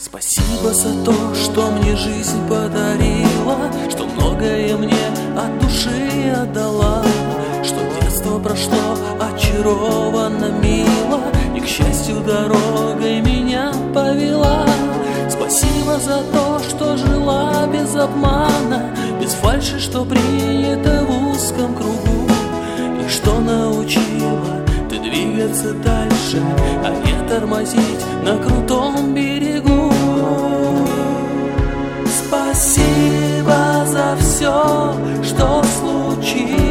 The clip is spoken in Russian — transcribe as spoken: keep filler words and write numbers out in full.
Спасибо за то, что мне жизнь подарила, что многое мне от души отдала, что детство прошло очарованно мило и, к счастью, дорогой меня повела. Спасибо за то, что жила без обмана, без фальши, что принято в узком кругу, и что научила ты двигаться дальше, а не тормозить на крутом берегу. Спасибо за все, что случилось.